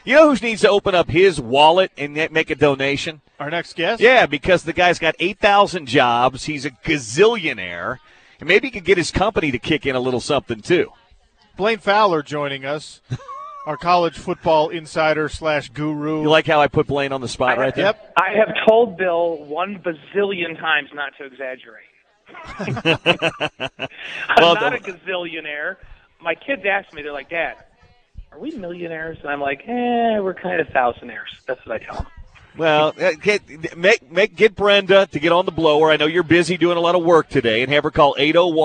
You know who needs to open up his wallet and make a donation? Our next guest? Yeah, because the guy's got 8,000 jobs. He's a gazillionaire. And maybe he could get his company to kick in a little something, too. Blaine Fowler joining us, our college football insider / guru. You like how I put Blaine on the spot right there? Yep. I have told Bill 1 bazillion times not to exaggerate. I'm not a gazillionaire. My kids ask me, they're like, Dad, are we millionaires? And I'm like, we're kind of thousandaires. That's what I tell them. Well, get Brenda to get on the blower. I know you're busy doing a lot of work today, and have her call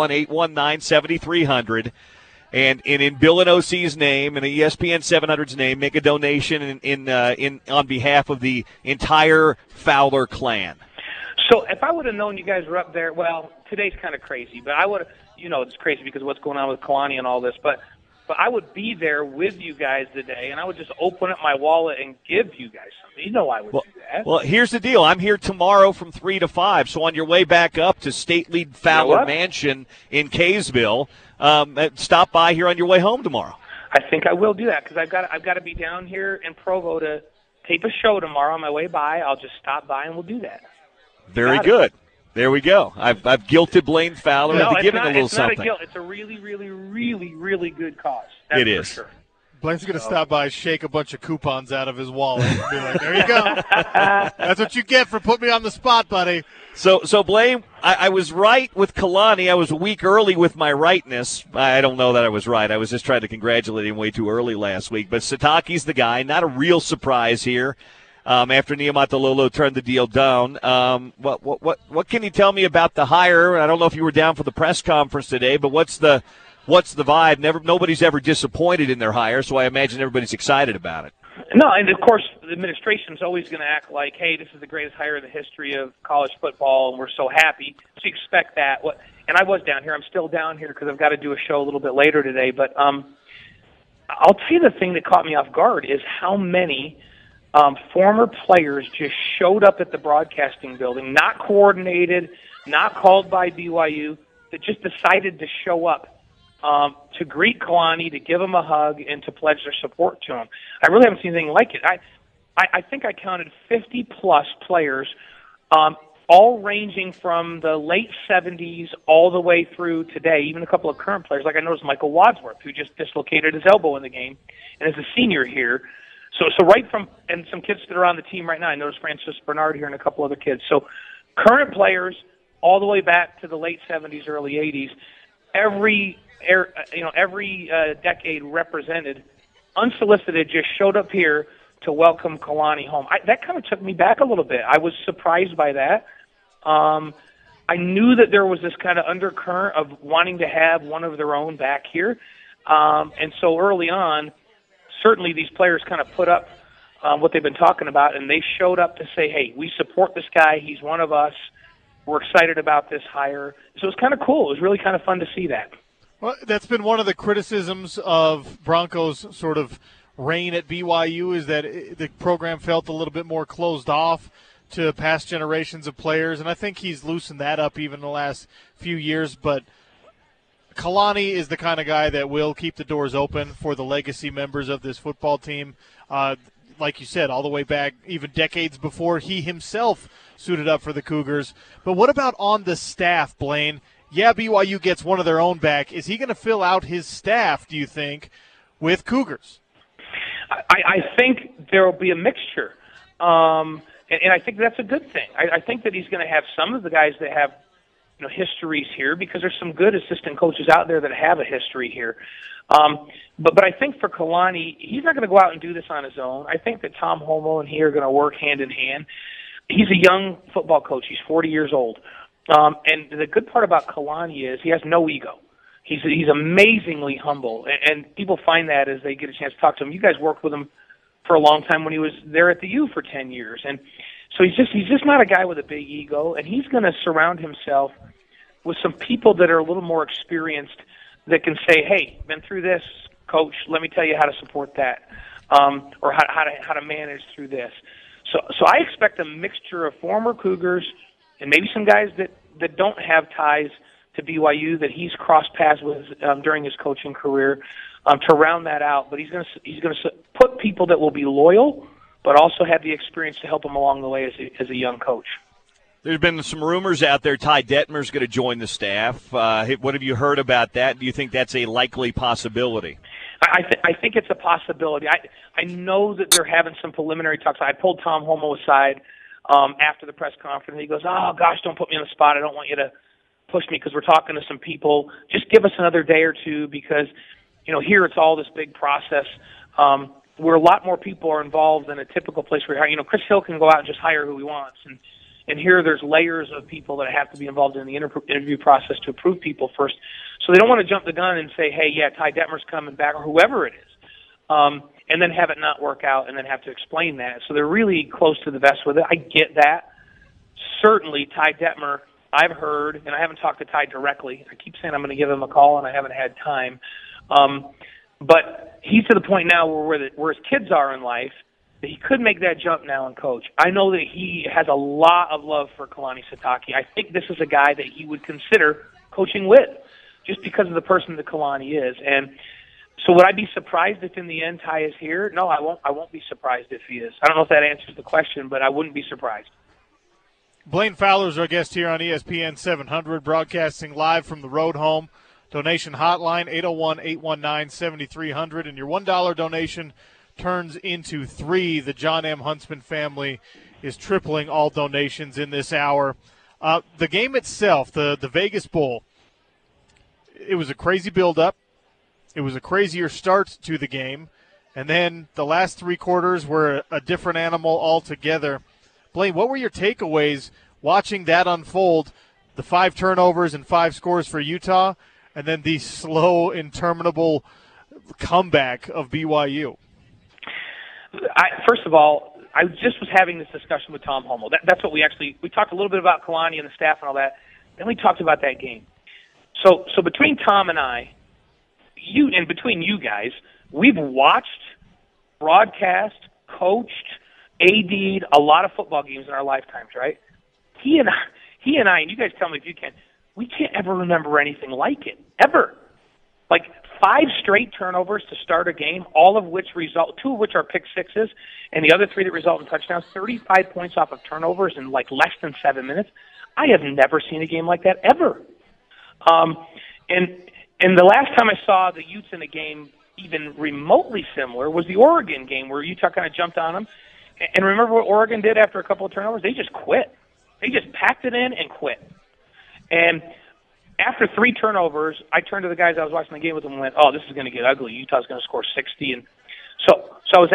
801-819-7300. And in Bill and OC's name and ESPN 700's name, make a donation in on behalf of the entire Fowler clan. So if I would have known you guys were up there, well, today's kind of crazy, but I would have, it's crazy because of what's going on with Kalani and all this, but I would be there with you guys today, and I would just open up my wallet and give you guys something. You know I would do that. Well, here's the deal. I'm here tomorrow from 3 to 5, so on your way back up to State Lead Fowler Mansion in Kaysville, stop by here on your way home tomorrow. I think I will do that because I've got to be down here in Provo to tape a show tomorrow on my way by. I'll just stop by and we'll do that. Very good. There we go. I've guilted Blaine Fowler into giving a little something. It's not a guilt. It's a really, really, really, really good cause. That's it is. For sure. Blaine's going to stop by, shake a bunch of coupons out of his wallet, and be like, there you go. That's what you get for putting me on the spot, buddy. So Blaine, I was right with Kalani. I was a week early with my rightness. I don't know that I was right. I was just trying to congratulate him way too early last week. But Sitake's the guy. Not a real surprise here. After Niumatalolo turned the deal down. What can you tell me about the hire? I don't know if you were down for the press conference today, but what's the vibe? Nobody's ever disappointed in their hire, so I imagine everybody's excited about it. No, and of course the administration's always going to act like, hey, this is the greatest hire in the history of college football, and we're so happy. So you expect that. And I was down here. I'm still down here because I've got to do a show a little bit later today. But I'll tell you the thing that caught me off guard is how many former players just showed up at the broadcasting building, not coordinated, not called by BYU, that just decided to show up to greet Kalani, to give him a hug, and to pledge their support to him. I really haven't seen anything like it. I think I counted 50-plus players, all ranging from the late 70s all the way through today, even a couple of current players. Like I noticed Michael Wadsworth, who just dislocated his elbow in the game and is a senior here. So right from, and some kids that are on the team right now. I noticed Francis Bernard here and a couple other kids. So current players all the way back to the late 70s, early 80s, every decade represented, unsolicited, just showed up here to welcome Kalani home. That kind of took me back a little bit. I was surprised by that. I knew that there was this kind of undercurrent of wanting to have one of their own back here. And so early on, certainly these players kind of put up what they've been talking about, and they showed up to say, hey, we support this guy. He's one of us. We're excited about this hire. So it was kind of cool. It was really kind of fun to see that. Well, that's been one of the criticisms of Broncos' sort of reign at BYU is that the program felt a little bit more closed off to past generations of players, and I think he's loosened that up even in the last few years. But Kalani is the kind of guy that will keep the doors open for the legacy members of this football team. Like you said, all the way back, even decades before he himself suited up for the Cougars. But what about on the staff, Blaine? Yeah, BYU gets one of their own back. Is he going to fill out his staff, do you think, with Cougars? I think there will be a mixture. And I think that's a good thing. I think that he's going to have some of the guys that have histories here, because there's some good assistant coaches out there that have a history here. But I think for Kalani, he's not going to go out and do this on his own. I think that Tom Homo and he are going to work hand in hand. He's a young football coach. He's 40 years old. And the good part about Kalani is he has no ego. He's amazingly humble, and people find that as they get a chance to talk to him. You guys worked with him for a long time when he was there at the U for 10 years, and so he's just not a guy with a big ego, and he's going to surround himself with some people that are a little more experienced that can say, "Hey, been through this, coach. Let me tell you how to support that, or how to manage through this." So I expect a mixture of former Cougars and maybe some guys that don't have ties to BYU that he's crossed paths with during his coaching career. to round that out. But he's going to put people that will be loyal, but also have the experience to help him along the way as a young coach. There's been some rumors out there Ty Detmer's going to join the staff. What have you heard about that? Do you think that's a likely possibility? I think it's a possibility. I know that they're having some preliminary talks. I pulled Tom Homo aside after the press conference. He goes, "Oh, gosh, don't put me on the spot. I don't want you to push me because we're talking to some people. Just give us another day or two because, here it's all this big process where a lot more people are involved than a typical place where, Chris Hill can go out and just hire who he wants. And here there's layers of people that have to be involved in the interview process to approve people first. So they don't want to jump the gun and say, hey, yeah, Ty Detmer's coming back or whoever it is, and then have it not work out and then have to explain that. So they're really close to the vest with it. I get that. Certainly Ty Detmer, I've heard, and I haven't talked to Ty directly. I keep saying I'm going to give him a call, and I haven't had time. But he's to the point now where his kids are in life, that he could make that jump now and coach. I know that he has a lot of love for Kalani Sitake. I think this is a guy that he would consider coaching with just because of the person that Kalani is. And so would I be surprised if in the end Ty is here? No, I won't. I won't be surprised if he is. I don't know if that answers the question, but I wouldn't be surprised. Blaine Fowler is our guest here on ESPN 700, broadcasting live from the road home. Donation hotline, 801-819-7300. And your $1 donation turns into $3. The John M. Huntsman family is tripling all donations in this hour. The game itself, the Vegas Bowl, it was a crazy build-up. It was a crazier start to the game. And then the last three quarters were a different animal altogether. Blaine, what were your takeaways watching that unfold, the 5 turnovers and 5 scores for Utah, and then the slow, interminable comeback of BYU? First of all, I just was having this discussion with Tom Homo. That's what we talked a little bit about Kalani and the staff and all that. Then we talked about that game. So between Tom and I, between you guys, we've watched, broadcast, coached, AD'd a lot of football games in our lifetimes, right? He and I, and you guys tell me if you can, we can't ever remember anything like it, ever. Like 5 straight turnovers to start a game, all of which 2 of which are pick sixes, and the other 3 that result in touchdowns, 35 points off of turnovers in like less than 7 minutes. I have never seen a game like that, ever. And the last time I saw the Utes in a game even remotely similar was the Oregon game where Utah kind of jumped on them. And remember what Oregon did after a couple of turnovers? They just quit. They just packed it in and quit. And after 3 turnovers, I turned to the guys I was watching the game with them and went, oh, this is going to get ugly. Utah's going to score 60. And so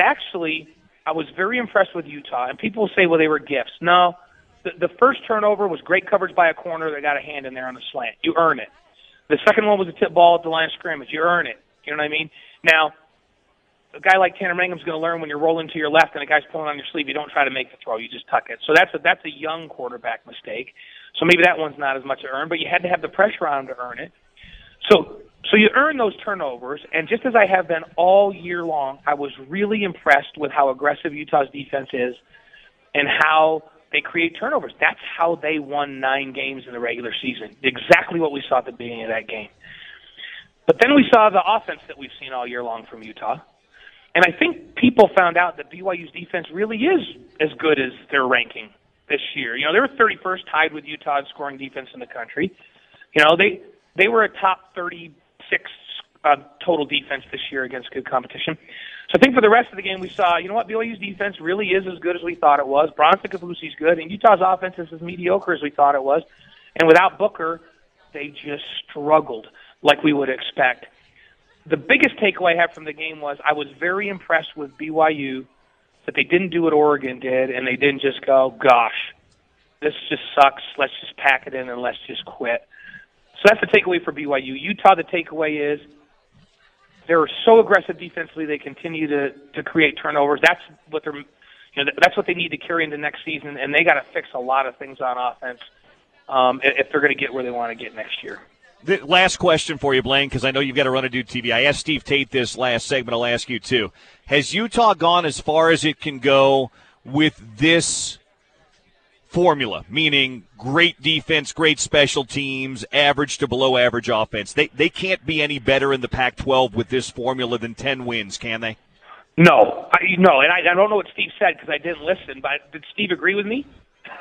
I was very impressed with Utah. And people will say, well, they were gifts. No, the first turnover was great coverage by a corner that got a hand in there on the slant. You earn it. The second one was a tip ball at the line of scrimmage. You earn it. You know what I mean? Now, a guy like Tanner Mangum's going to learn when you're rolling to your left and a guy's pulling on your sleeve, you don't try to make the throw. You just tuck it. So that's a young quarterback mistake. So maybe that one's not as much to earn, but you had to have the pressure on him to earn it. So you earn those turnovers, and just as I have been all year long, I was really impressed with how aggressive Utah's defense is and how they create turnovers. That's how they won 9 games in the regular season, exactly what we saw at the beginning of that game. But then we saw the offense that we've seen all year long from Utah. And I think people found out that BYU's defense really is as good as their ranking this year. They were 31st, tied with Utah in scoring defense in the country. They were a top 36 total defense this year against good competition. So I think for the rest of the game we saw, BYU's defense really is as good as we thought it was. Bronson Kavusi's good, and Utah's offense is as mediocre as we thought it was. And without Booker, they just struggled like we would expect. The biggest takeaway I have from the game was I was very impressed with BYU that they didn't do what Oregon did, and they didn't just go, gosh, this just sucks, let's just pack it in and let's just quit. So that's the takeaway for BYU. Utah, the takeaway is they're so aggressive defensively they continue to create turnovers. That's what that's what they need to carry into next season, and they got to fix a lot of things on offense if they're going to get where they want to get next year. The last question for you, Blaine, because I know you've got to run to do TV. I asked Steve Tate this last segment. I'll ask you, too. Has Utah gone as far as it can go with this formula, meaning great defense, great special teams, average to below average offense. They can't be any better in the Pac-12 with this formula than 10 wins, can they? No, and I don't know what Steve said because I didn't listen. But did Steve agree with me?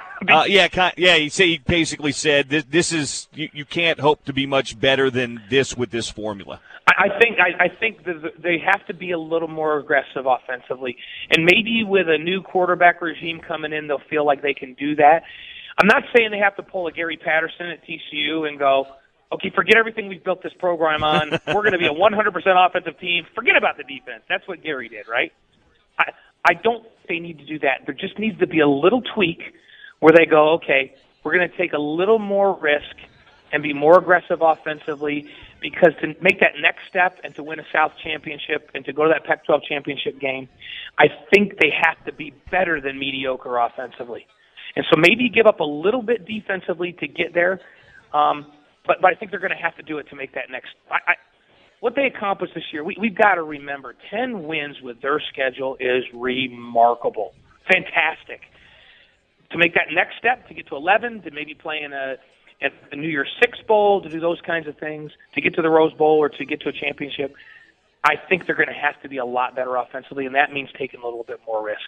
He basically said this is you can't hope to be much better than this with this formula. I think that they have to be a little more aggressive offensively, and maybe with a new quarterback regime coming in, they'll feel like they can do that. I'm not saying they have to pull a Gary Patterson at TCU and go, okay, forget everything we've built this program on. We're going to be a 100% offensive team. Forget about the defense. That's what Gary did, right? I don't think they need to do that. There just needs to be a little tweak where they go, okay, we're going to take a little more risk and be more aggressive offensively, because to make that next step and to win a South championship and to go to that Pac-12 championship game, I think they have to be better than mediocre offensively. And so maybe give up a little bit defensively to get there, but I think they're going to have to do it to make that next. What they accomplished this year, we've got to remember, 10 wins with their schedule is remarkable, fantastic. To make that next step, to get to 11, to maybe play in a New Year's Six Bowl, to do those kinds of things, to get to the Rose Bowl or to get to a championship, I think they're going to have to be a lot better offensively, and that means taking a little bit more risk.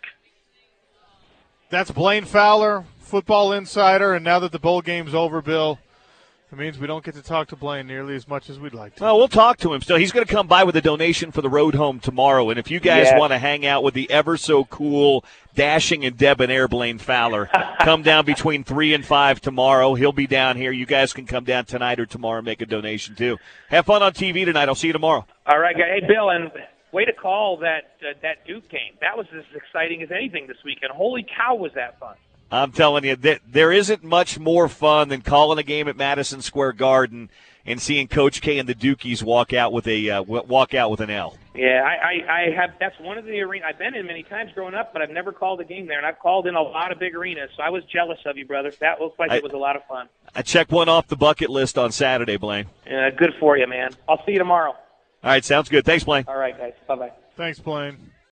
That's Blaine Fowler, Football Insider, and now that the bowl game's over, Bill, it means we don't get to talk to Blaine nearly as much as we'd like to. Well, we'll talk to him still. He's going to come by with a donation for the road home tomorrow. And if you guys want to hang out with the ever-so-cool, dashing and debonair Blaine Fowler, come down between 3 and 5 tomorrow. He'll be down here. You guys can come down tonight or tomorrow and make a donation, too. Have fun on TV tonight. I'll see you tomorrow. All right, guys. Hey, Bill, and way to call that Duke game. That was as exciting as anything this weekend. Holy cow, was that fun. I'm telling you, there isn't much more fun than calling a game at Madison Square Garden and seeing Coach K and the Dukies walk out with an L. Yeah, I have. That's one of the arenas I've been in many times growing up, but I've never called a game there, and I've called in a lot of big arenas. So I was jealous of you, brother. That looked like it was a lot of fun. I checked one off the bucket list on Saturday, Blaine. Good for you, man. I'll see you tomorrow. All right, sounds good. Thanks, Blaine. All right, guys. Bye-bye. Thanks, Blaine.